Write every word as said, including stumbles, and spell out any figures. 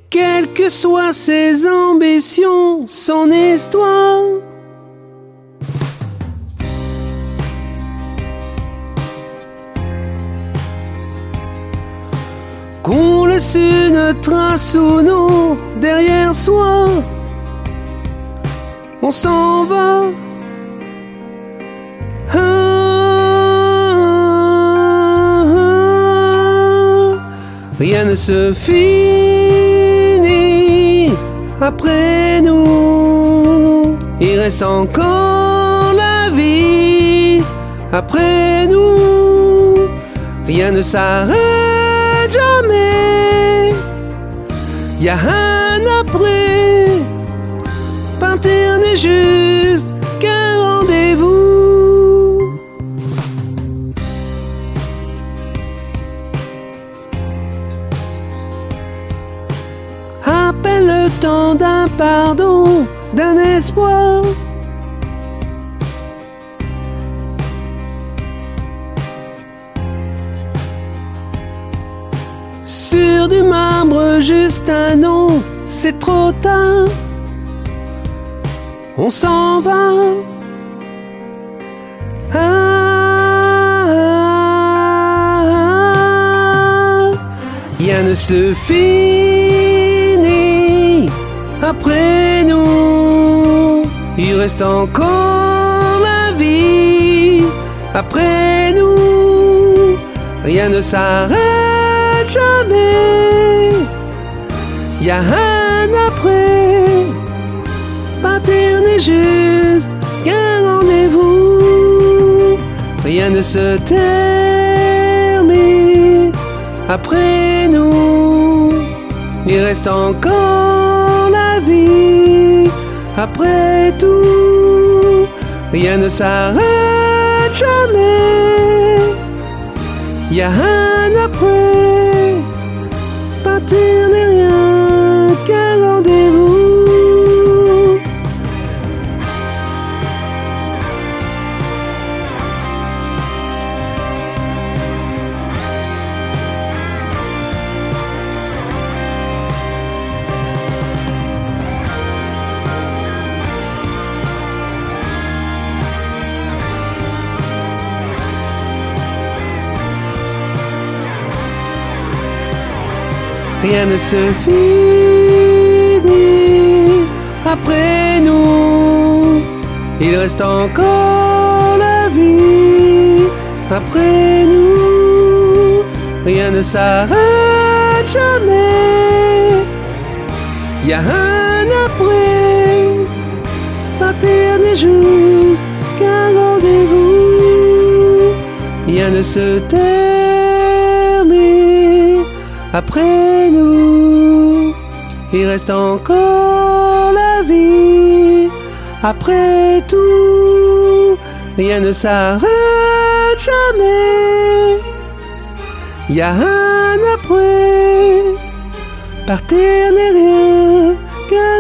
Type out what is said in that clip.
quelles que soient ses ambitions, son histoire. Qu'on laisse une trace ou non derrière soi, on s'en va. Ah, ah, ah. Rien ne se finit après nous. Il reste encore la vie après nous. Rien ne s'arrête jamais. Y a un après. Pas un terre n'est juste qu'un rendez-vous. Appelle le temps d'un pardon, d'un espoir. Sur du marbre, juste un nom, c'est trop tard. On s'en va. Ah, ah, ah. Rien ne se finit après nous. Il reste encore la vie après nous. Rien ne s'arrête jamais. Y a un après. Pas terre n'est juste qu'un rendez-vous. Rien ne se termine après nous. Il reste encore la vie après tout. Rien ne s'arrête jamais. Y a un après. Pas terre n'est rien qu'un rendez-vous. Rien ne se finit après nous. Il reste encore la vie après nous. Rien ne s'arrête jamais. Y a un après. Partir n'est juste qu'un rendez-vous. Rien ne se termine après nous. Il reste encore la vie après tout. Rien ne s'arrête jamais. Y a un après. Par terre n'est rien qu'un